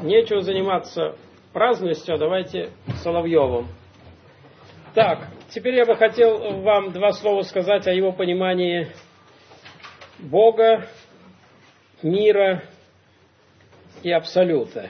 Нечего заниматься праздностью, а давайте Соловьевым. Так, теперь я бы хотел вам два слова сказать о его понимании Бога, мира и абсолюта.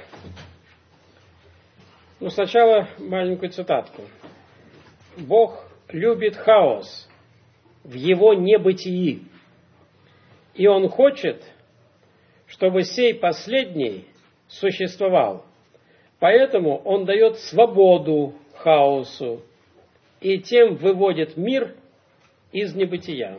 Но сначала маленькую цитатку. Бог любит хаос в его небытии, и Он хочет, чтобы сей последний существовал. Поэтому Он дает свободу хаосу и тем выводит мир из небытия.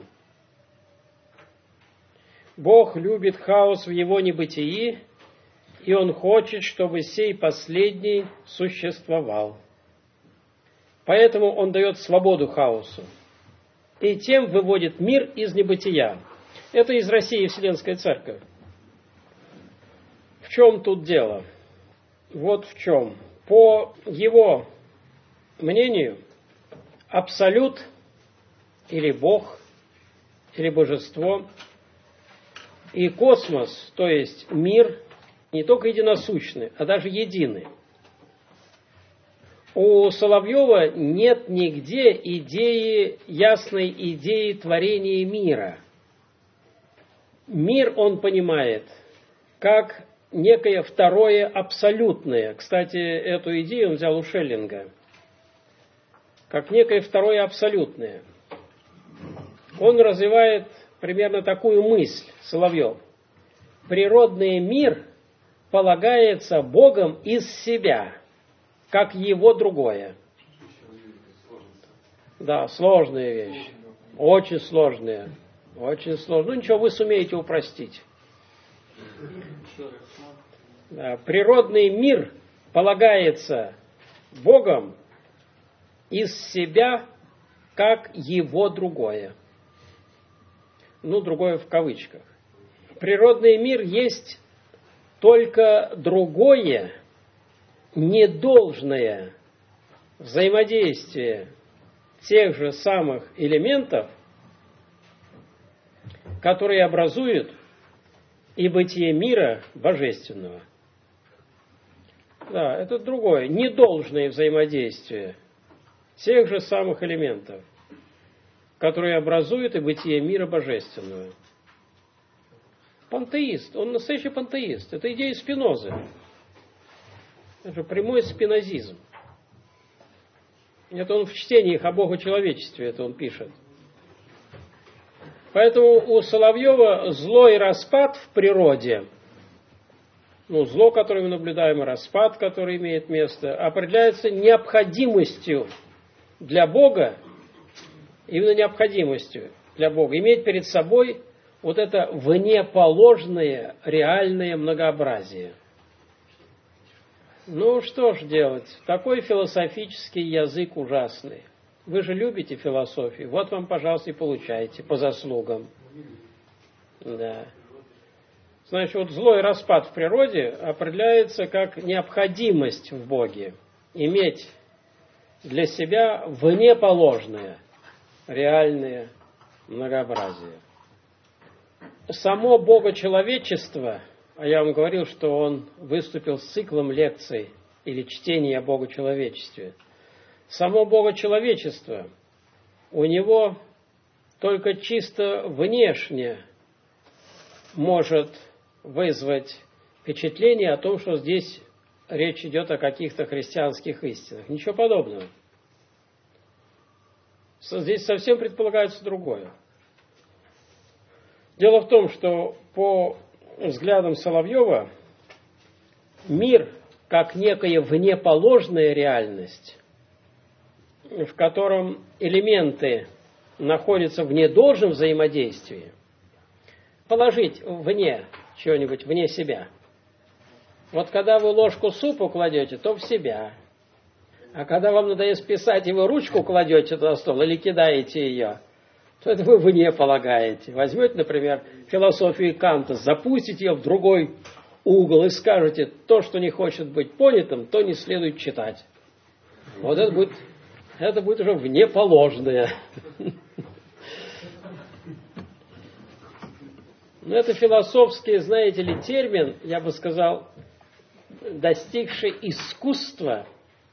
Бог любит хаос в его небытии, и Он хочет, чтобы сей последний существовал. Поэтому Он дает свободу хаосу и тем выводит мир из небытия. Это из России Вселенская Церковь. В чем тут дело? Вот в чем. По его мнению, абсолют или Бог, или божество, и космос, то есть мир, не только единосущны, а даже едины. У Соловьева нет нигде ясной идеи творения мира. Мир он понимает как некое второе абсолютное. Кстати, эту идею он взял у Шеллинга. Как некое второе абсолютное. Он развивает примерно такую мысль, Соловьев. Природный мир полагается Богом из себя, как его другое. Да, сложная вещь. Очень сложная. Очень сложная. Ну ничего, вы сумеете упростить. Да, природный мир полагается Богом из себя, как его другое. Ну, другое в кавычках. Природный мир есть только другое, недолжное взаимодействие тех же самых элементов, которые образуют и бытие мира божественного. Да, это другое, недолжное взаимодействие тех же самых элементов, которые образуют и бытие мира божественного. Пантеист, он настоящий пантеист. Это идея Спинозы. Это прямой спинозизм. Это он в чтениях о богочеловечестве, это он пишет. Поэтому у Соловьева злой распад в природе, зло, которое мы наблюдаем, и распад, который имеет место, определяется необходимостью для Бога, именно необходимостью для Бога, иметь перед собой вот это внеположное реальное многообразие. Ну, что ж делать? Такой философический язык ужасный. Вы же любите философию. Вот вам, пожалуйста, и получайте по заслугам. Да. Значит, вот злой распад в природе определяется как необходимость в Боге. Иметь для себя внеположное реальное многообразие. Само богочеловечество, а я вам говорил, что он выступил с циклом лекций или чтений о богочеловечестве. Само богочеловечество у него только чисто внешне может вызвать впечатление о том, что здесь речь идет о каких-то христианских истинах. Ничего подобного. Здесь совсем предполагается другое. Дело в том, что по взглядам Соловьева мир, как некая внеположная реальность, в котором элементы находятся в недолжном взаимодействии, положить вне чего-нибудь, вне себя. Вот когда вы ложку супа кладете, то в себя. А когда вам надоест писать, и вы ручку кладете на стол или кидаете ее, то это вы вне полагаете. Возьмете, например, философию Канта, запустите ее в другой угол и скажете, то, что не хочет быть понятым, то не следует читать. Вот это будет уже внеположное. Но это философский, знаете ли, термин, я бы сказал, достигший искусства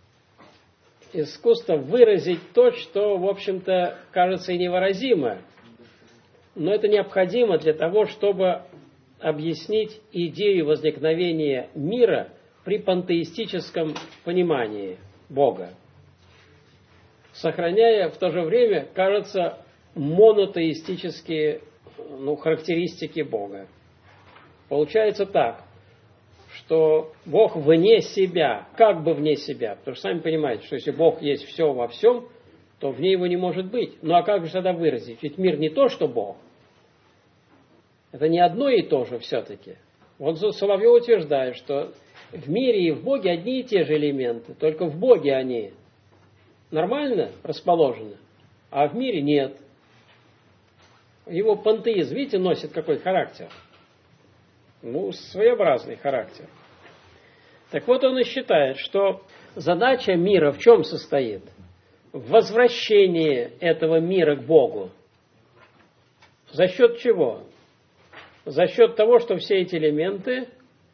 выразить то, что, в общем-то, кажется и невыразимо. Но это необходимо для того, чтобы объяснить идею возникновения мира при пантеистическом понимании Бога, сохраняя в то же время, кажется, монотеистические характеристики Бога. Получается так, что Бог вне себя, как бы вне себя, потому что сами понимаете, что если Бог есть все во всем, то вне его не может быть. Ну а как же тогда выразить? Ведь мир не то, что Бог. Это не одно и то же все-таки. Вот Соловьев утверждает, что в мире и в Боге одни и те же элементы, только в Боге они нормально расположены, а в мире нет. Его пантеизм, видите, носит какой характер? Своеобразный характер. Так вот, он и считает, что задача мира в чем состоит? В возвращении этого мира к Богу. За счет чего? За счет того, что все эти элементы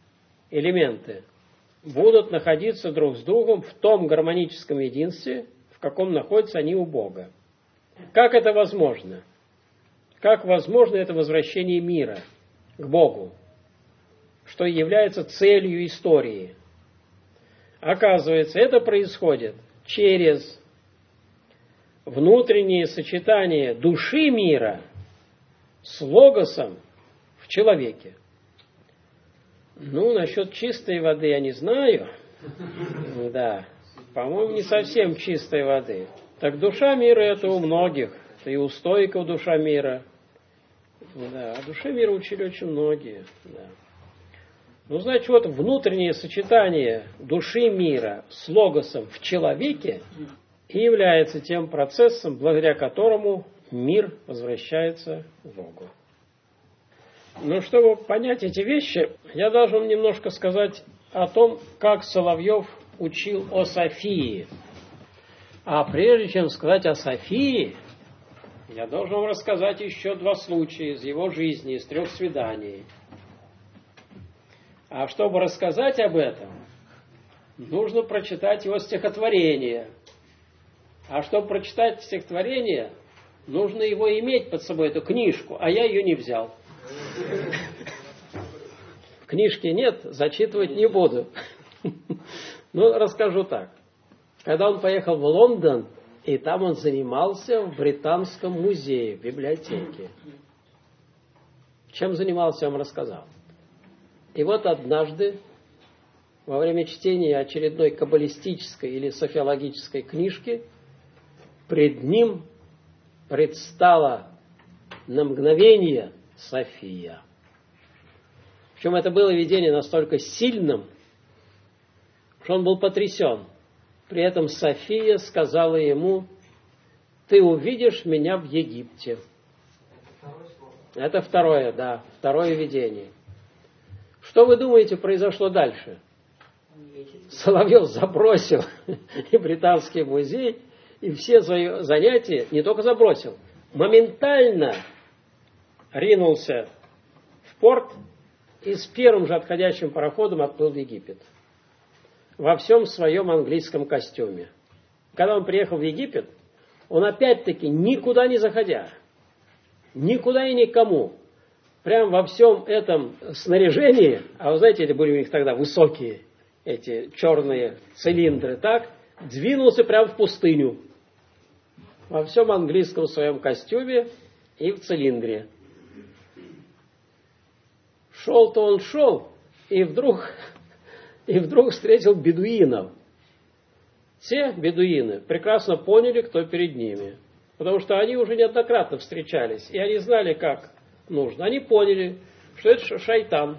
будут находиться друг с другом в том гармоническом единстве, в каком находятся они у Бога. Как это возможно? Как возможно это возвращение мира к Богу, что является целью истории? Оказывается, это происходит через внутреннее сочетание души мира с логосом в человеке. Насчет чистой воды я не знаю. Да, по-моему, не совсем чистой воды. Так душа мира это у многих. Это и у стоиков душа мира. Да, о душе мира учили очень многие. Да. Значит, вот внутреннее сочетание души мира с логосом в человеке и является тем процессом, благодаря которому мир возвращается к Богу. Чтобы понять эти вещи, я должен немножко сказать о том, как Соловьев учил о Софии. А прежде чем сказать о Софии, я должен вам рассказать еще 2 случая из его жизни, из 3 свиданий. А чтобы рассказать об этом, нужно прочитать его стихотворение. А чтобы прочитать стихотворение, нужно его иметь под собой, эту книжку, а я ее не взял. Книжки нет, зачитывать не буду. Расскажу так. Когда он поехал в Лондон, и там он занимался в Британском музее, в библиотеке. Чем занимался, я вам рассказал. И вот однажды, во время чтения очередной каббалистической или софиологической книжки, пред ним предстала на мгновение София. Причем это было видение настолько сильным, что он был потрясен. При этом София сказала ему: «Ты увидишь меня в Египте». Это второе видение. Что вы думаете произошло дальше? Соловьев забросил и Британский музей, и все свои занятия не только забросил, моментально ринулся в порт и с первым же отходящим пароходом отплыл в Египет. Во всем своем английском костюме. Когда он приехал в Египет, он опять-таки никуда не заходя, никуда и никому, прям во всем этом снаряжении, а вы знаете, это были у них тогда высокие эти черные цилиндры, так, двинулся прямо в пустыню. Во всем английском своем костюме и в цилиндре. Шел-то он шел, и вдруг встретил бедуинов. Все бедуины прекрасно поняли, кто перед ними. Потому что они уже неоднократно встречались, и они знали, как нужно. Они поняли, что это шайтан.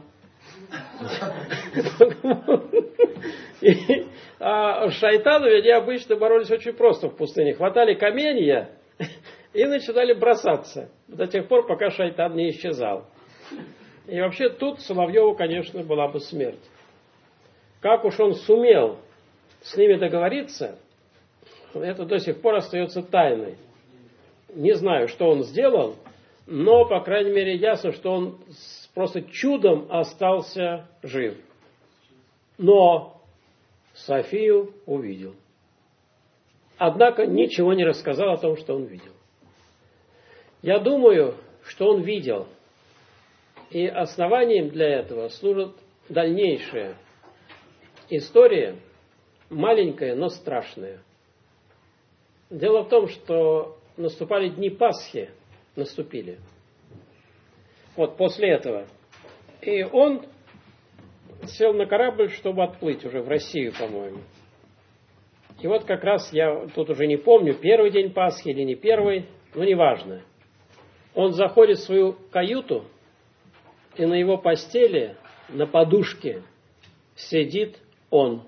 А с шайтанами они обычно боролись очень просто в пустыне. Хватали каменья и начинали бросаться до тех пор, пока шайтан не исчезал. И вообще тут Соловьеву, конечно, была бы смерть. Как уж он сумел с ними договориться, это до сих пор остается тайной. Не знаю, что он сделал, но, по крайней мере, ясно, что он просто чудом остался жив. но Софию увидел. Однако ничего не рассказал о том, что он видел. Я думаю, что он видел. И основанием для этого служит дальнейшая история, маленькая, но страшная. Дело в том, что наступали дни Пасхи, наступили. Вот после этого. И он сел на корабль, чтобы отплыть уже в Россию, по-моему. И вот как раз я тут уже не помню, первый день Пасхи или не первый, но неважно. Он заходит в свою каюту, и на его постели, на подушке, сидит он,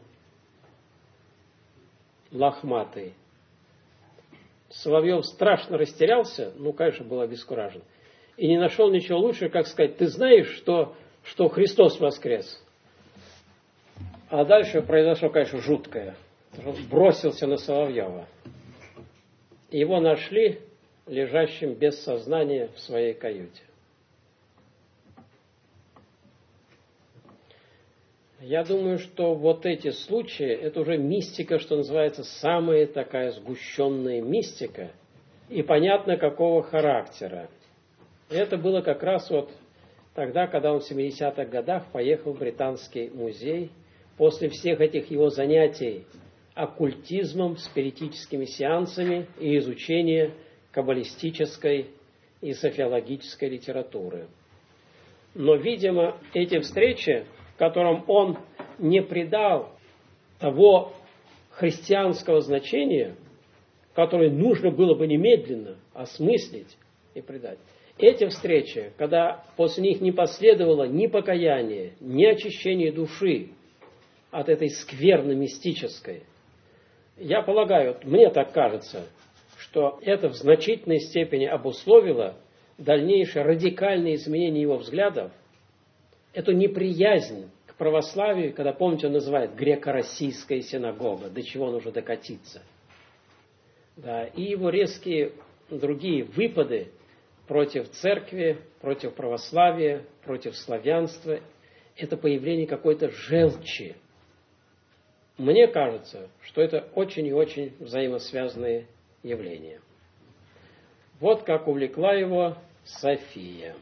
лохматый. Соловьев страшно растерялся, конечно, был обескуражен, и не нашел ничего лучше, как сказать: ты знаешь, что Христос воскрес? А дальше произошло, конечно, жуткое. Он бросился на Соловьева. Его нашли лежащим без сознания в своей каюте. Я думаю, что вот эти случаи, это уже мистика, что называется, самая такая сгущенная мистика, и понятно, какого характера. Это было как раз вот тогда, когда он в 70-х годах поехал в Британский музей, после всех этих его занятий оккультизмом, спиритическими сеансами и изучения каббалистической и софиологической литературы. Но, видимо, эти встречи, в котором он не придал того христианского значения, которое нужно было бы немедленно осмыслить и придать, эти встречи, когда после них не последовало ни покаяния, ни очищения души от этой скверны мистической, я полагаю, мне так кажется, что это в значительной степени обусловило дальнейшее радикальное изменение его взглядов, эту неприязнь к православию, когда, помните, он называет греко-российская синагога, до чего нужно докатиться. Да, и его резкие другие выпады против церкви, против православия, против славянства, это появление какой-то желчи. Мне кажется, что это очень и очень взаимосвязанные явления. Вот как увлекла его София.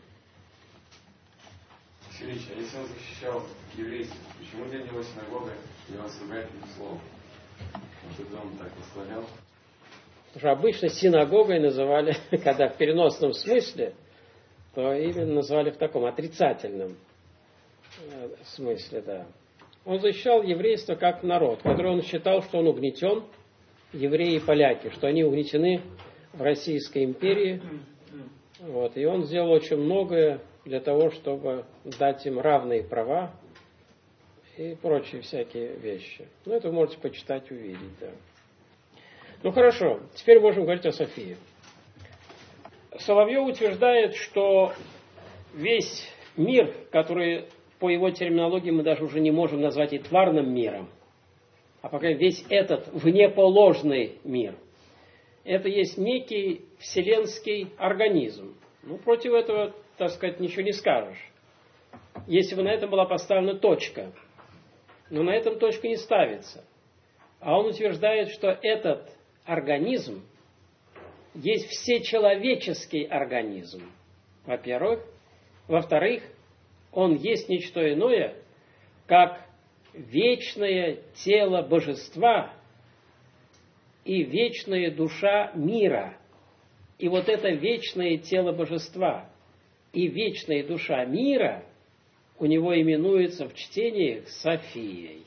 Ильич, а если он защищал еврейство, почему для него синагога и он сругает их словом? Может, он так восславлял? Потому что обычно синагогой называли, когда в переносном смысле, то именно называли в таком отрицательном смысле, да. Он защищал еврейство как народ, который он считал, что он угнетен, евреи и поляки, что они угнетены в Российской империи. Вот, и он сделал очень многое для того, чтобы дать им равные права и прочие всякие вещи. Ну, это вы можете почитать, увидеть, да. Ну, хорошо, теперь можем говорить о Софии. Соловьев утверждает, что весь мир, который, по его терминологии, мы даже уже не можем назвать и тварным миром, а пока весь этот внеположный мир, это есть некий вселенский организм. Ну, против этого, так сказать, ничего не скажешь. Если бы на этом была поставлена точка. Но на этом точка не ставится. А он утверждает, что этот организм есть всечеловеческий организм, во-первых. Во-вторых, он есть не что иное, как вечное тело божества и вечная душа мира. И вот это вечное тело божества и вечная душа мира у него именуется в чтениях Софией.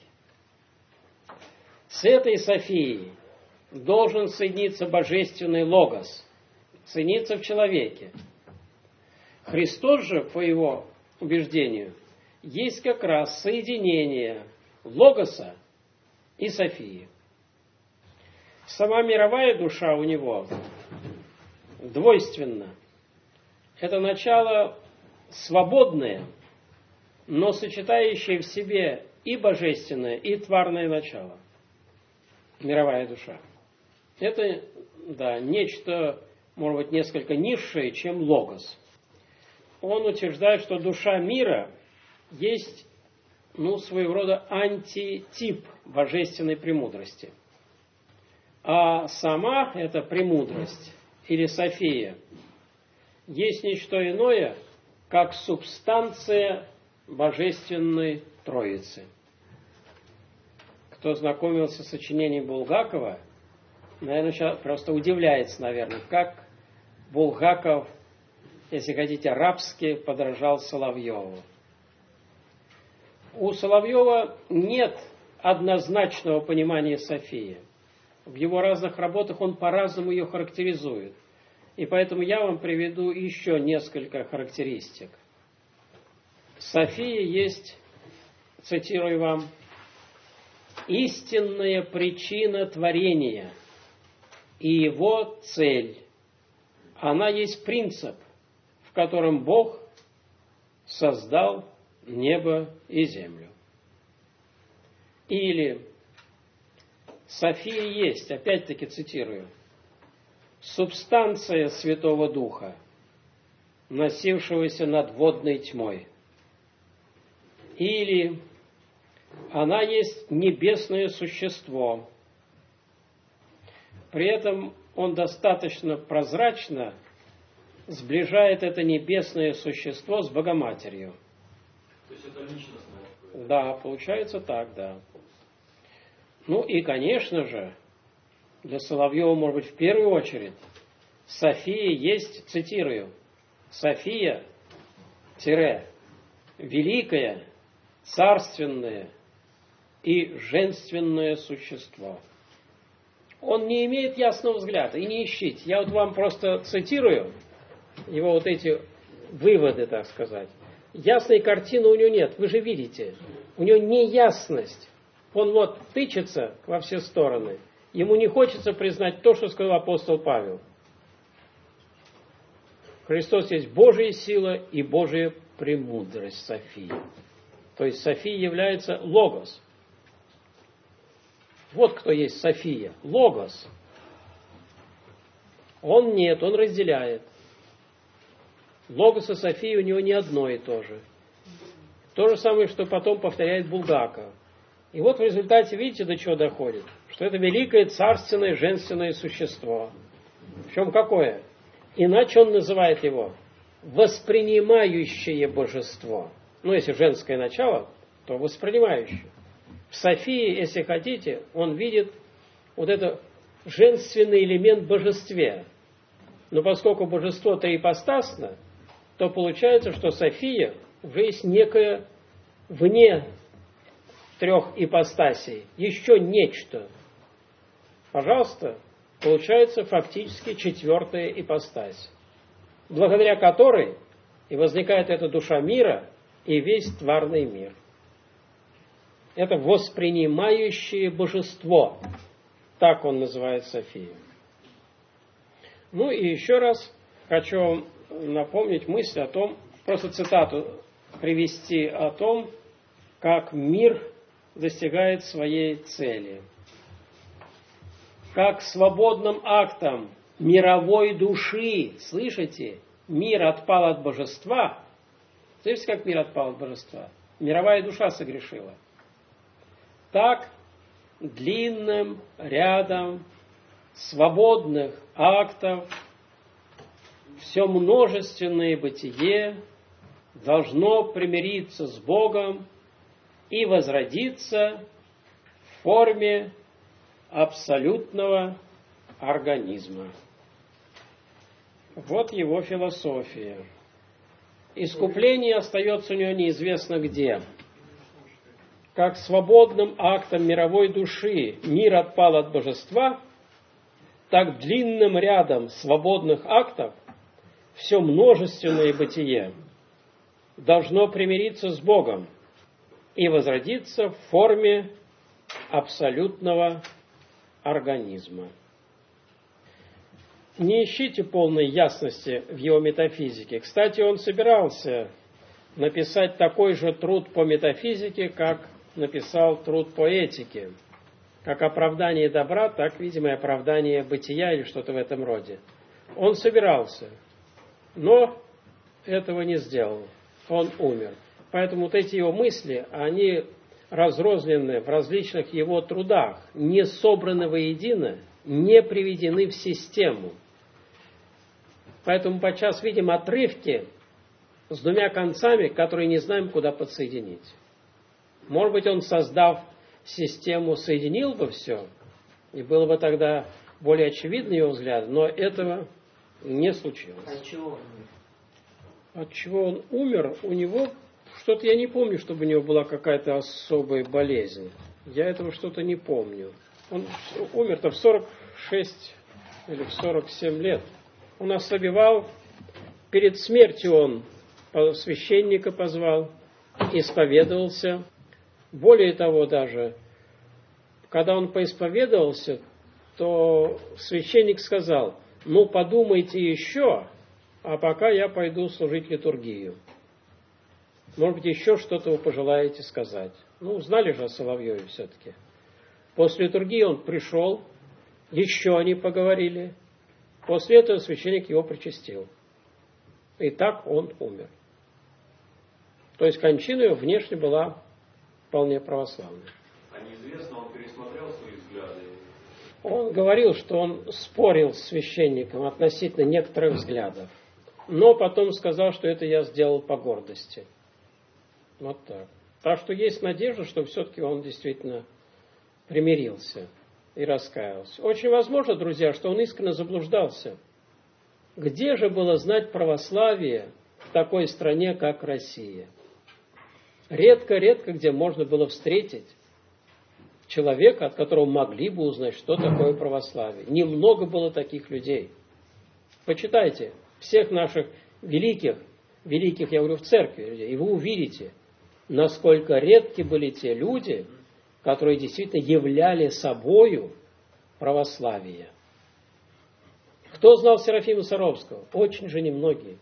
С этой Софией должен соединиться божественный логос, соединиться в человеке. Христос же, по его убеждению, есть как раз соединение логоса и Софии. Сама мировая душа у него двойственна. Это начало свободное, но сочетающее в себе и божественное, и тварное начало. Мировая душа. Это, да, нечто, может быть, несколько низшее, чем логос. Он утверждает, что душа мира есть своего рода антитип божественной премудрости. А сама эта премудрость, или София, есть не что иное, как субстанция Божественной Троицы. Кто знакомился с сочинением Булгакова, наверное, сейчас просто удивляется, как Булгаков, если хотите, рабски подражал Соловьеву. У Соловьева нет однозначного понимания Софии. В его разных работах он по-разному ее характеризует. И поэтому я вам приведу еще несколько характеристик. София есть, цитирую вам, истинная причина творения и его цель. Она есть принцип, в котором Бог создал небо и землю. Или София есть, опять-таки цитирую, субстанция Святого Духа, носившегося над водной тьмой. Или она есть небесное существо. При этом он достаточно прозрачно сближает это небесное существо с Богоматерью. То есть это личностное? Да, получается так, да. И, конечно же, для Соловьева, может быть, в первую очередь, София есть, цитирую, София, великое, царственное и женственное существо. Он не имеет ясного взгляда, и не ищите. Я вам просто цитирую его эти выводы, так сказать. Ясной картины у него нет, вы же видите. У него неясность. Он тычется во все стороны. Ему не хочется признать то, что сказал апостол Павел. Христос есть Божья сила и Божья премудрость Софии. То есть София является логос. Вот кто есть София. Логос. Он нет, он разделяет. Логос и София у него не одно и то же. То же самое, что потом повторяет Булгаков. И в результате, видите, до чего доходит? Что это великое царственное женственное существо. Причем какое? Иначе он называет его воспринимающее божество. Если женское начало, то воспринимающее. В Софии, если хотите, он видит это женственный элемент в божестве. Но поскольку божество триипостасно, то получается, что София уже есть некое вне трех ипостасей, еще нечто. Пожалуйста, получается фактически четвертая ипостась, благодаря которой и возникает эта душа мира и весь тварный мир. Это воспринимающее божество. Так он называет Софию. И еще раз хочу вам напомнить мысль о том, просто цитату привести о том, как мир достигает своей цели. Как свободным актом мировой души, слышите, мир отпал от божества. Слышите, как мир отпал от божества? Мировая душа согрешила. Так длинным рядом свободных актов все множественное бытие должно примириться с Богом и возродиться в форме абсолютного организма. Вот его философия. Искупление остается у него неизвестно где. Как свободным актом мировой души мир отпал от божества, так длинным рядом свободных актов все множественное бытие должно примириться с Богом и возродиться в форме абсолютного организма. Не ищите полной ясности в его метафизике. Кстати, он собирался написать такой же труд по метафизике, как написал труд по этике. Как оправдание добра, так, видимо, и оправдание бытия или что-то в этом роде. Он собирался, но этого не сделал. Он умер. Поэтому вот эти его мысли, они разрознены в различных его трудах, не собраны воедино, не приведены в систему. Поэтому подчас видим отрывки с двумя концами, которые не знаем, куда подсоединить. Может быть, он, создав систему, соединил бы все, и было бы тогда более очевидный его взгляд, но этого не случилось. От чего он умер? От чего он умер? У него что-то, я не помню, чтобы у него была какая-то особая болезнь. Я этого что-то не помню. Он умер-то в 46 или в 47 лет. Он ослабевал. Перед смертью он священника позвал, исповедовался. Более того, даже, когда он поисповедовался, то священник сказал: ну, подумайте еще, а пока я пойду служить литургию. Может быть, еще что-то вы пожелаете сказать. Ну, знали же о Соловьеве все-таки. После литургии он пришел, еще они поговорили. После этого священник его причастил. И так он умер. То есть кончина его внешне была вполне православной. А неизвестно, он пересмотрел свои взгляды? Он говорил, что он спорил с священником относительно некоторых взглядов. Но потом сказал, что это я сделал по гордости. Вот так. Так что есть надежда, что все-таки он действительно примирился и раскаялся. Очень возможно, друзья, что он искренне заблуждался. Где же было знать православие в такой стране, как Россия? Редко-редко где можно было встретить человека, от которого могли бы узнать, что такое православие. Немного было таких людей. Почитайте всех наших великих, я говорю, в церкви людей, и вы увидите, насколько редки были те люди, которые действительно являли собою православие. Кто знал Серафима Саровского? Очень же немногие.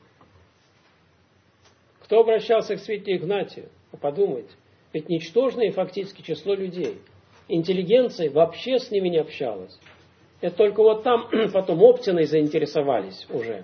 Кто обращался к святителю Игнатию? Подумайте. Ведь ничтожное фактически число людей. Интеллигенция вообще с ними не общалась. Это только вот там потом Оптиной заинтересовались уже.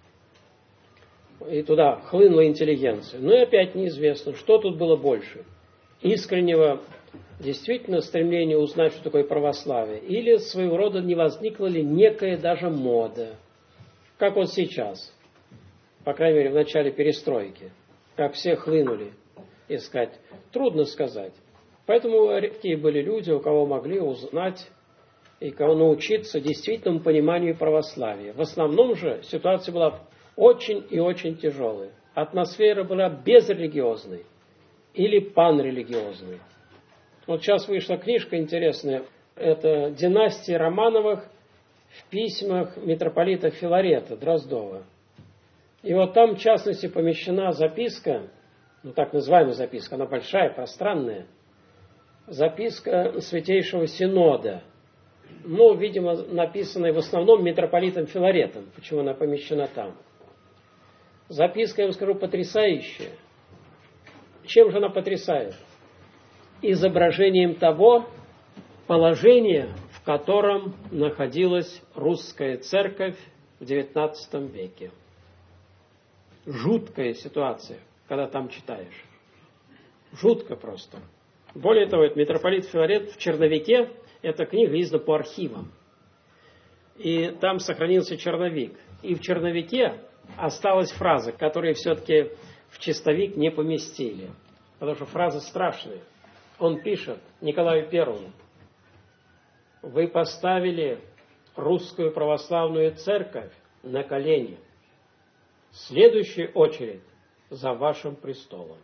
И туда хлынула интеллигенция. Но и опять неизвестно, что тут было больше. Искреннего действительно стремления узнать, что такое православие, или своего рода не возникла ли некая даже мода, как вот сейчас, по крайней мере в начале перестройки, как все хлынули искать. Трудно сказать. Поэтому редкие были люди, у кого могли узнать и кого научиться действительному пониманию православия. В основном же ситуация была очень и очень тяжелая. Атмосфера была безрелигиозной или панрелигиозной. Вот сейчас вышла книжка интересная. Это «Династия Романовых в письмах митрополита Филарета Дроздова». И вот там, в частности, помещена записка, ну так называемая записка, она большая, пространная, записка Святейшего Синода. Ну, видимо, написанная в основном митрополитом Филаретом, почему она помещена там. Записка, я вам скажу, потрясающая. Чем же она потрясает? Изображением того положения, в котором находилась русская церковь в XIX веке. Жуткая ситуация, когда там читаешь. Жутко просто. Более того, это митрополит Филарет в черновике, эта книга издана по архивам. И там сохранился черновик. И в черновике осталась фраза, которую все-таки в чистовик не поместили. Потому что фраза страшная. Он пишет Николаю Первому: вы поставили русскую православную церковь на колени. Следующая очередь за вашим престолом.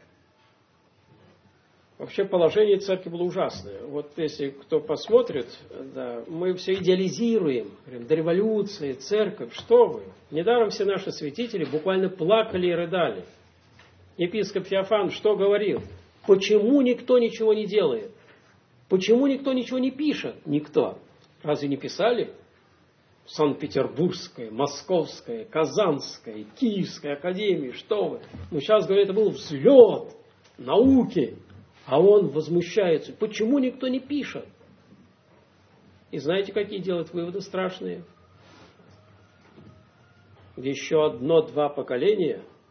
Вообще положение церкви было ужасное. Вот если кто посмотрит, да, мы все идеализируем. Говорим, до революции, церковь, что вы? Недаром все наши святители буквально плакали и рыдали. Епископ Феофан что говорил? Почему никто ничего не делает? Почему никто ничего не пишет? Никто. Разве не писали? Санкт-Петербургская, Московская, Казанская, Киевская академия, что вы? Ну, сейчас, говорят, это был взлет науки. А он возмущается. Почему никто не пишет? И знаете, какие делают выводы страшные? Еще 1-2 поколения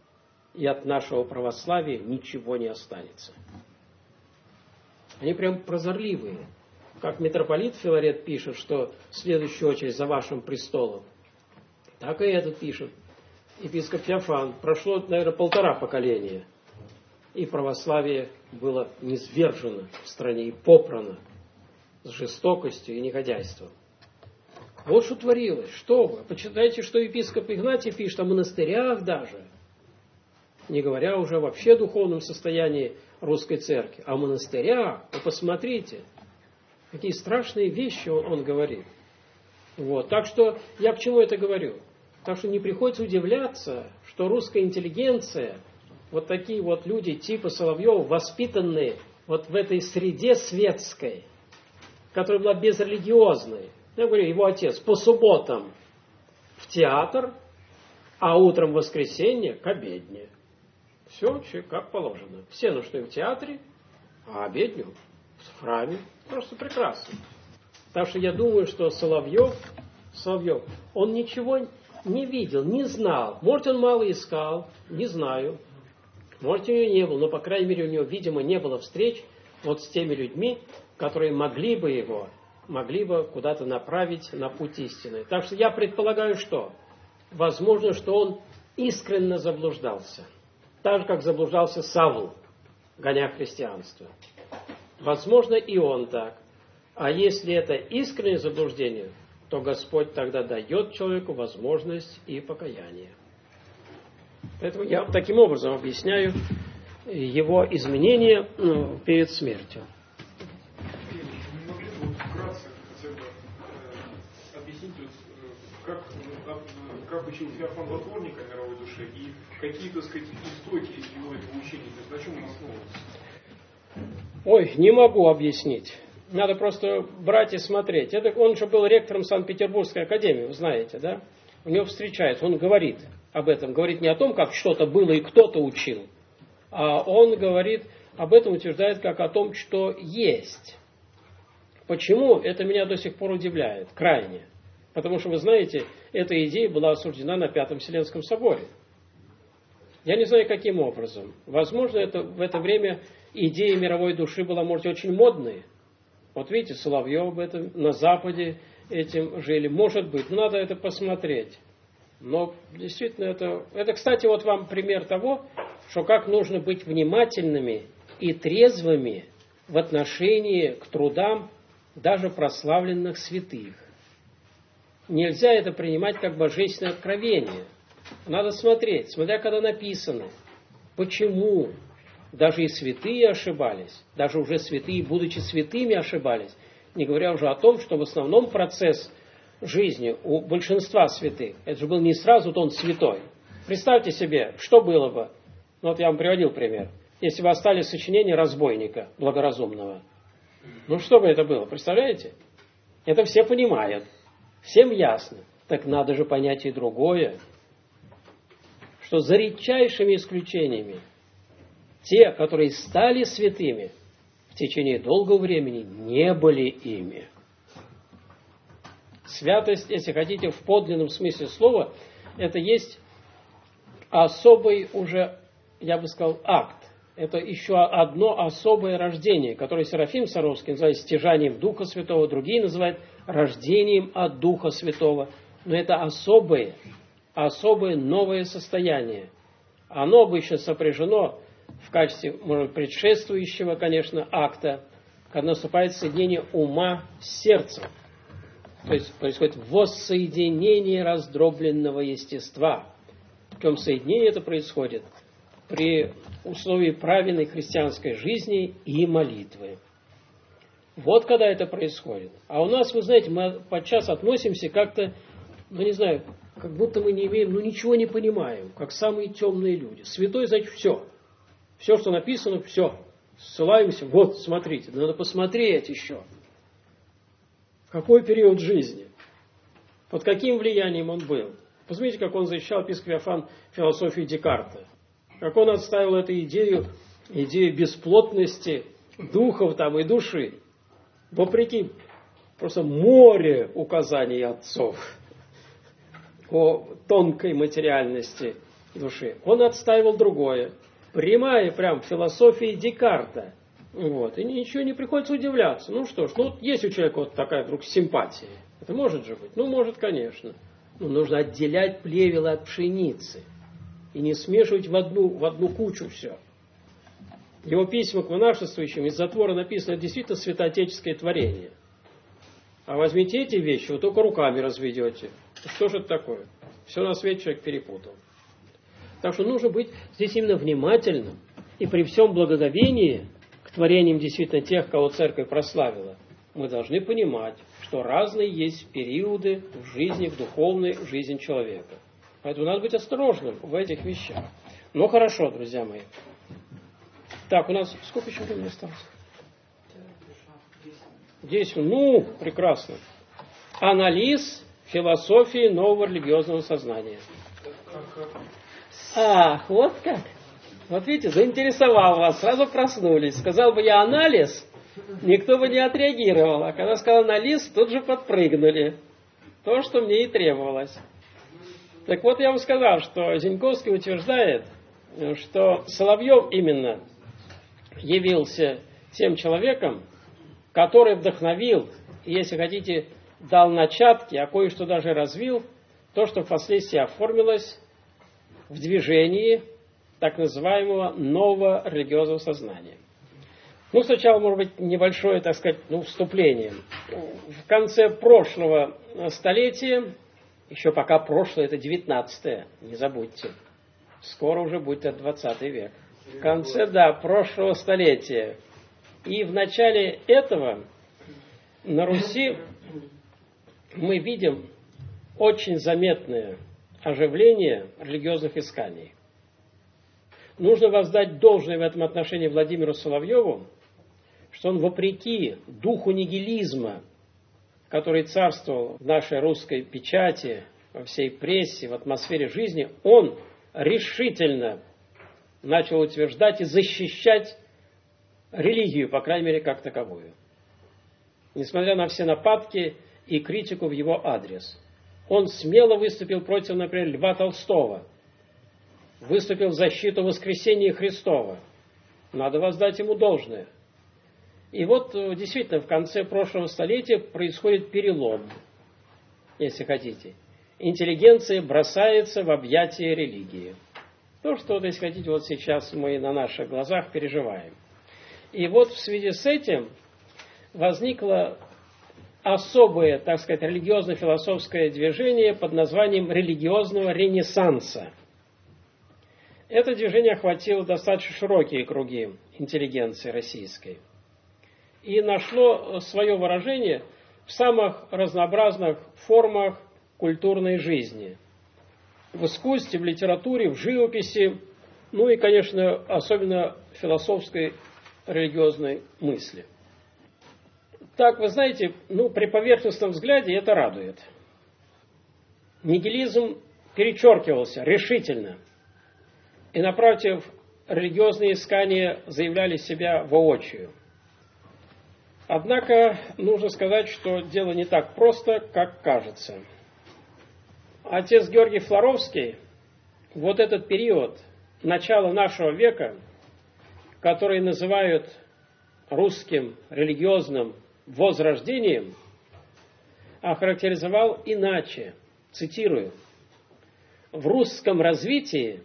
и от нашего православия ничего не останется. Они прям прозорливые. Как митрополит Филарет пишет, что в следующую очередь за вашим престолом, так и этот пишет. Епископ Феофан. Прошло, наверное, 1,5 поколения, и православие было низвержено в стране и попрано с жестокостью и негодяйством. Вот что творилось. Что вы? Почитайте, что епископ Игнатий пишет о монастырях даже. Не говоря уже о вообще духовном состоянии русской церкви. О монастырях. Вы посмотрите, какие страшные вещи он говорит. Вот. Так что я к чему это говорю? Так что не приходится удивляться, что русская интеллигенция, вот такие вот люди типа Соловьева, воспитанные вот в этой среде светской, которая была безрелигиозной. Я говорю, его отец по субботам в театр, а утром в воскресенье к обедне. Все как положено. Все ночные в театре, а обедню в храме. Просто прекрасно. Так что я думаю, что Соловьев, он ничего не видел, не знал. Может, он мало искал, не знаю. Может, у него не было, но, по крайней мере, у него, видимо, не было встреч вот с теми людьми, которые могли бы куда-то направить на путь истины. Так что я предполагаю, что возможно, что он искренне заблуждался. Так же, как заблуждался Савл, гоня христианство. Возможно, и он так. А если это искреннее заблуждение, то Господь тогда дает человеку возможность и покаяния. Поэтому я таким образом объясняю его изменения перед смертью. Не могли бы вкратце хотя бы объяснить, как учил Феофан Затворник о мировой душе и какие, так сказать, истоки его этого учения, то есть на чем он основывается? Ой, не могу объяснить. Надо просто брать и смотреть. Он же был ректором Санкт-Петербургской академии, вы знаете, да? У него встречается, он говорит об этом. Говорит не о том, как что-то было и кто-то учил, а он говорит об этом, утверждает как о том, что есть. Почему? Это меня до сих пор удивляет, крайне. Потому что, вы знаете, эта идея была осуждена на Пятом Вселенском соборе. Я не знаю, каким образом. Возможно, в это время идея мировой души была, может, очень модной. Вот видите, Соловьев об этом на Западе этим жили. Может быть, но надо это посмотреть. Но действительно это, кстати, вот вам пример того, что как нужно быть внимательными и трезвыми в отношении к трудам даже прославленных святых. Нельзя это принимать как божественное откровение. Надо смотреть, смотря когда написано, почему даже и святые ошибались, даже уже святые, будучи святыми, ошибались, не говоря уже о том, что в основном процесс жизни у большинства святых, это же был не сразу он святой. Представьте себе, что было бы, вот я вам приводил пример, если бы остались сочинения разбойника благоразумного. Ну что бы это было, представляете? Это все понимают, всем ясно. Так надо же понять и другое, что за редчайшими исключениями те, которые стали святыми, в течение долгого времени не были ими. Святость, если хотите, в подлинном смысле слова, это есть особый уже, я бы сказал, акт. Это еще одно особое рождение, которое Серафим Саровский называет стяжанием Духа Святого, другие называют рождением от Духа Святого. Но это особое новое состояние. Оно обычно сопряжено в качестве, может быть, предшествующего, конечно, акта, когда наступает соединение ума с сердцем. То есть происходит воссоединение раздробленного естества. Причем соединение это происходит при условии правильной христианской жизни и молитвы. Вот когда это происходит. А у нас, вы знаете, мы подчас относимся как-то, не знаю, как будто мы не имеем, ничего не понимаем, как самые темные люди. Святой, значит, все. Все, что написано, все. Ссылаемся, вот, смотрите, надо посмотреть еще. В какой период жизни? Под каким влиянием он был? Посмотрите, как он защищал епископ Феофан философию Декарта. Как он отставил эту идею бесплотности духов там и души. Вопреки просто море указаний отцов о тонкой материальности души. Он отстаивал другое. Прямая прям философия Декарта. Вот. И ничего не приходится удивляться. Ну что ж, ну есть у человека вот такая вдруг симпатия. Это может же быть? Ну, может, конечно. Но нужно отделять плевелы от пшеницы. И не смешивать в одну кучу все. Его письма к монашествующим из затвора написано действительно святоотеческое творение. А возьмите эти вещи, вы только руками разведете. Что же это такое? Все на свете человек перепутал. Так что нужно быть здесь именно внимательным и при всем благоговении к творениям действительно тех, кого церковь прославила. Мы должны понимать, что разные есть периоды в жизни, в духовной жизни человека. Поэтому надо быть осторожным в этих вещах. Ну хорошо, друзья мои. Так, у нас сколько еще времени осталось? 10. Ну, прекрасно. Анализ философии нового религиозного сознания. Ах, вот как. Вот видите, заинтересовал вас, сразу проснулись. Сказал бы я анализ, никто бы не отреагировал. А когда сказал анализ, тут же подпрыгнули. То, что мне и требовалось. Так вот, я вам сказал, что Зиньковский утверждает, что Соловьев именно явился тем человеком, который вдохновил, и, если хотите, дал начатки, а кое-что даже развил, то, что впоследствии оформилось в движении так называемого нового религиозного сознания. Ну, сначала, может быть, небольшое, так сказать, вступление. В конце прошлого столетия, еще пока прошлое, это 19-е, не забудьте, скоро уже будет 20 век. В конце, прошлого столетия. И в начале этого на Руси мы видим очень заметное оживление религиозных исканий. Нужно воздать должное в этом отношении Владимиру Соловьеву, что он, вопреки духу нигилизма, который царствовал в нашей русской печати, во всей прессе, в атмосфере жизни, он решительно начал утверждать и защищать религию, по крайней мере, как таковую. Несмотря на все нападки и критику в его адрес. Он смело выступил против, например, Льва Толстого. Выступил в защиту воскресения Христова. Надо воздать ему должное. И вот, действительно, в конце прошлого столетия происходит перелом, если хотите. Интеллигенция бросается в объятия религии. То, что, если хотите, вот сейчас мы на наших глазах переживаем. И вот в связи с этим возникло особое, так сказать, религиозно-философское движение под названием религиозного ренессанса. Это движение охватило достаточно широкие круги интеллигенции российской и нашло свое выражение в самых разнообразных формах культурной жизни. В искусстве, в литературе, в живописи, ну и, конечно, особенно в философской религиозной мысли. Так, вы знаете, при поверхностном взгляде это радует. Нигилизм перечеркивался решительно. И, напротив, религиозные искания заявляли себя воочию. Однако, нужно сказать, что дело не так просто, как кажется. Отец Георгий Флоровский, вот этот период, начала нашего века, который называют русским религиозным возрождением, охарактеризовал иначе, цитирую: «В русском развитии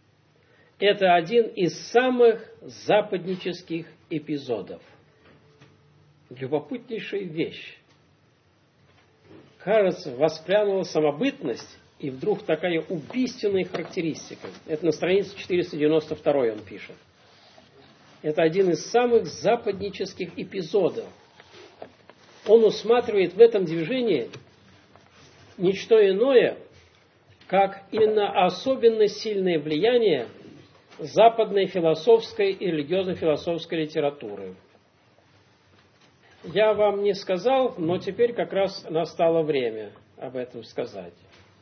это один из самых западнических эпизодов». Любопытнейшая вещь. Кажется, воспрянула самобытность, и вдруг такая убийственная характеристика. Это на странице 492 он пишет. Это один из самых западнических эпизодов. Он усматривает в этом движении ничто иное, как именно особенно сильное влияние западной философской и религиозно-философской литературы. Я вам не сказал, но теперь как раз настало время об этом сказать.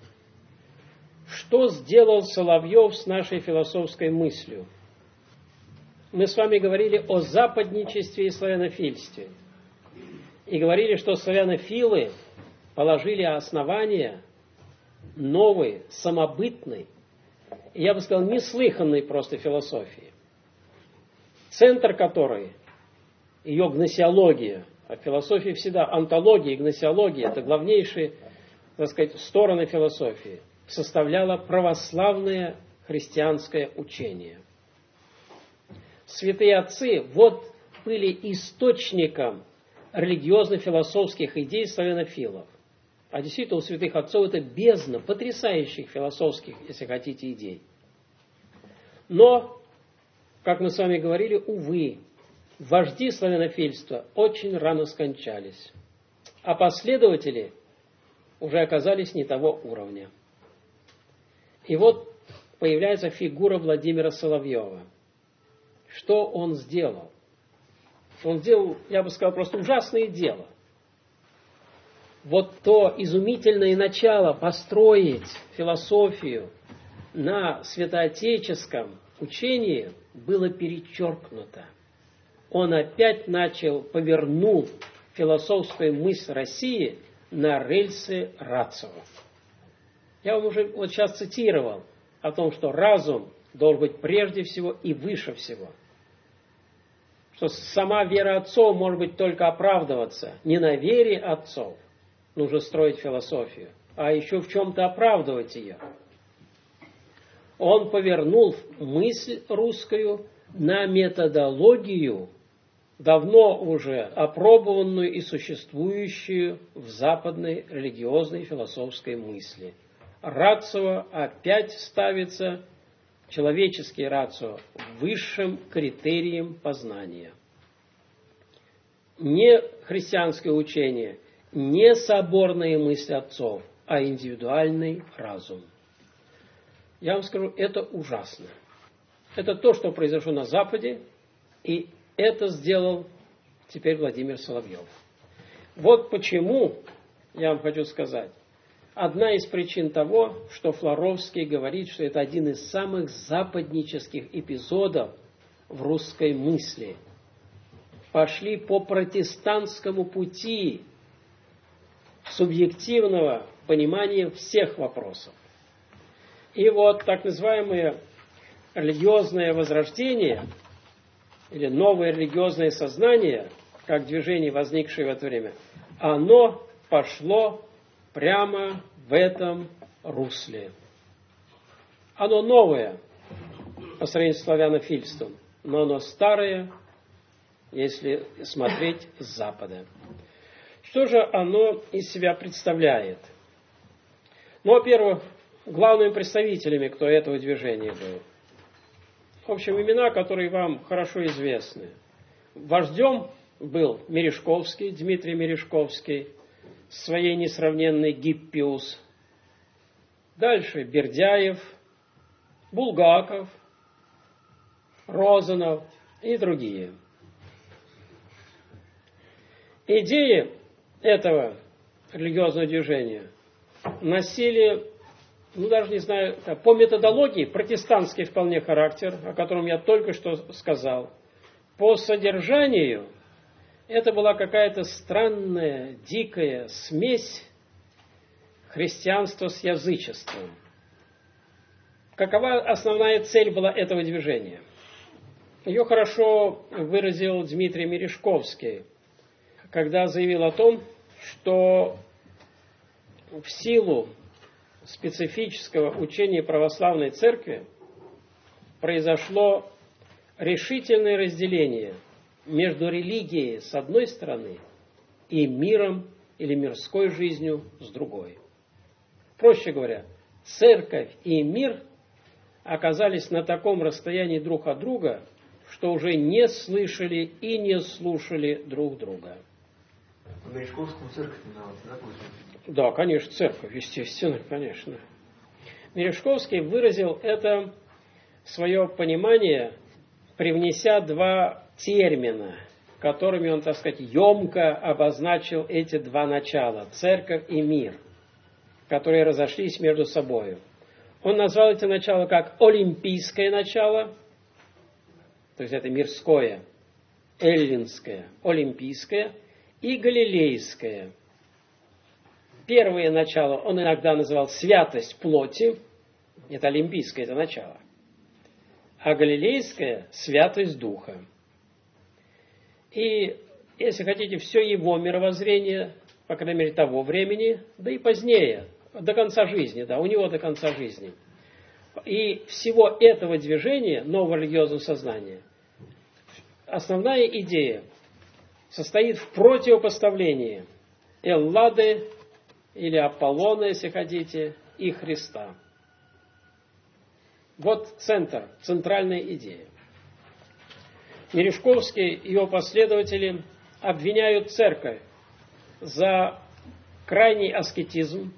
Что сделал Соловьев с нашей философской мыслью? Мы с вами говорили о западничестве и славянофильстве. И говорили, что славянофилы положили основания новой, самобытной я бы сказал, неслыханной просто философии, центр которой, ее гносеология, а в философии всегда онтология и гносеология, это главнейшие, так сказать, стороны философии, составляло православное христианское учение. Святые отцы были источником религиозно-философских идей славянофилов. А действительно у святых отцов это бездна потрясающих философских, если хотите, идей. Но, как мы с вами говорили, увы, вожди славянофильства очень рано скончались, а последователи уже оказались не того уровня. И вот появляется фигура Владимира Соловьева. Что он сделал? Он сделал, я бы сказал, просто ужасное дело. Вот то изумительное начало построить философию на святоотеческом учении было перечеркнуто. Он опять повернул философскую мысль России на рельсы Рацио. Я вам уже вот сейчас цитировал о том, что разум должен быть прежде всего и выше всего. Что сама вера отцов может быть только оправдываться. Не на вере отцов нужно строить философию, а еще в чем-то оправдывать ее. Он повернул мысль русскую на методологию, давно уже опробованную и существующую в западной религиозной философской мысли. Рацио опять ставится, человеческий рацио, высшим критерием познания. Не христианское учение, не соборные мысли отцов, а индивидуальный разум. Я вам скажу, это ужасно. Это то, что произошло на Западе, и это сделал теперь Владимир Соловьев. Вот почему, я вам хочу сказать, одна из причин того, что Флоровский говорит, что это один из самых западнических эпизодов в русской мысли. Пошли по протестантскому пути субъективного понимания всех вопросов. И вот так называемое религиозное возрождение или новое религиозное сознание, как движение, возникшее в это время, оно пошло прямо в этом русле. Оно новое по сравнению с славянофильством, но оно старое, если смотреть с Запада. Что же оно из себя представляет? Ну, во-первых, главными представителями, кто этого движения был. В общем, имена, которые вам хорошо известны. Вождем был Мережковский, Дмитрий Мережковский, своей несравненной Гиппиус. Дальше Бердяев, Булгаков, Розанов и другие. Идеи этого религиозного движения носили, даже не знаю, по методологии протестантский вполне характер, о котором я только что сказал. По содержанию это была какая-то странная, дикая смесь христианства с язычеством. Какова основная цель была этого движения? Ее хорошо выразил Дмитрий Мережковский, когда заявил о том, что в силу специфического учения православной церкви произошло решительное разделение между религией с одной стороны и миром или мирской жизнью с другой. Проще говоря, церковь и мир оказались на таком расстоянии друг от друга, что уже не слышали и не слушали друг друга. Мережковскому церковь виновата, да, получается? Да, конечно, церковь, естественно, конечно. Мережковский выразил это свое понимание, привнеся два термина, которыми он, так сказать, емко обозначил эти два начала – церковь и мир, которые разошлись между собой. Он назвал эти начала как олимпийское начало, то есть это мирское, эллинское, олимпийское, и галилейское. Первое начало он иногда называл святость плоти, Это олимпийское, это начало. А галилейское – святость Духа. И, если хотите, все его мировоззрение, по крайней мере, того времени, да и позднее, до конца жизни, да, у него до конца жизни. И всего этого движения, нового религиозного сознания, основная идея состоит в противопоставлении Эллады или Аполлона, если хотите, и Христа. Вот центр, центральная идея. Мережковский и его последователи обвиняют церковь за крайний аскетизм,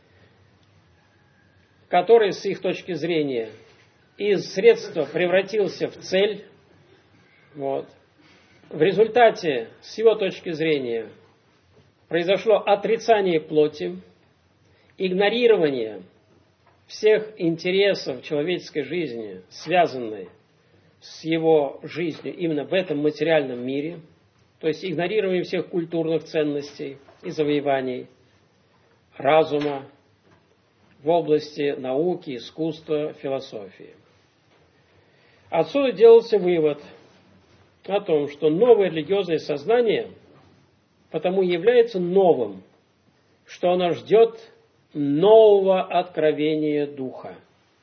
который, с их точки зрения, из средства превратился в цель. Вот. В результате, с его точки зрения, произошло отрицание плоти, игнорирование всех интересов человеческой жизни, связанной с его жизнью именно в этом материальном мире, то есть игнорирование всех культурных ценностей и завоеваний, разума в области науки, искусства, философии. Отсюда делался вывод о том, что новое религиозное сознание потому является новым, что оно ждет нового откровения Духа.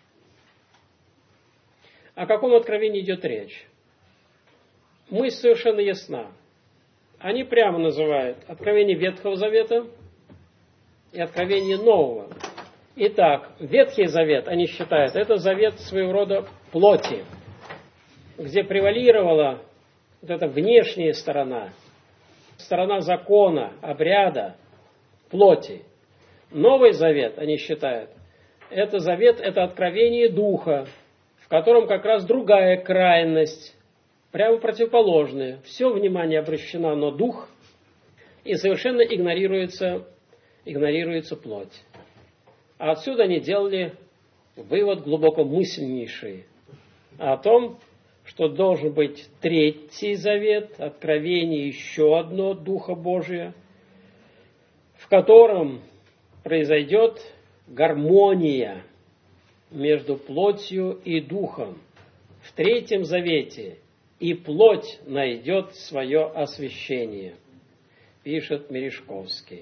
О каком откровении идет речь? Мысль совершенно ясна. Они прямо называют откровение Ветхого Завета и откровение Нового. Итак, Ветхий Завет, они считают, это завет своего рода плоти, где превалировала вот эта внешняя сторона, сторона закона, обряда, плоти. Новый Завет, они считают, это завет, это откровение Духа, в котором как раз другая крайность, прямо противоположная. Все внимание обращено на Дух, и совершенно игнорируется плоть. А отсюда они делали вывод глубокомысленнейший о том, что должен быть Третий Завет, откровение еще одно Духа Божия, в котором произойдет гармония между плотью и духом. В Третьем Завете и плоть найдет свое освящение, пишет Мережковский.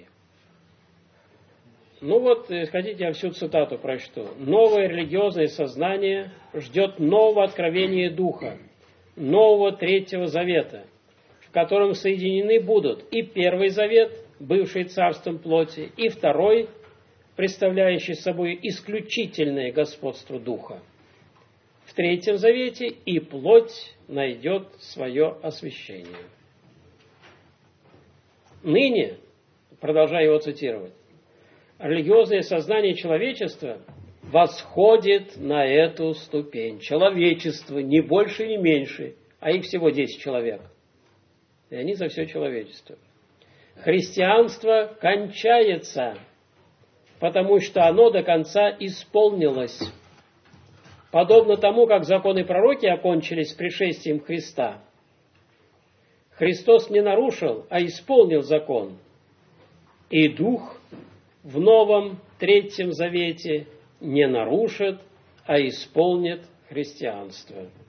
Ну вот, хотите, я всю цитату прочту. Новое религиозное сознание ждет нового откровения Духа, нового Третьего Завета, в котором соединены будут и Первый Завет, бывший царством плоти, и Второй, представляющий собой исключительное господство Духа. В Третьем Завете и плоть найдет свое освящение. Ныне, продолжая его цитировать, религиозное сознание человечества восходит на эту ступень. Человечество, не больше, не меньше, а их всего 10 человек. И они за все человечество. Христианство кончается, потому что оно до конца исполнилось. Подобно тому, как законы и пророки окончились пришествием Христа. Христос не нарушил, а исполнил закон. И Дух в новом Третьем Завете не нарушит, а исполнит христианство.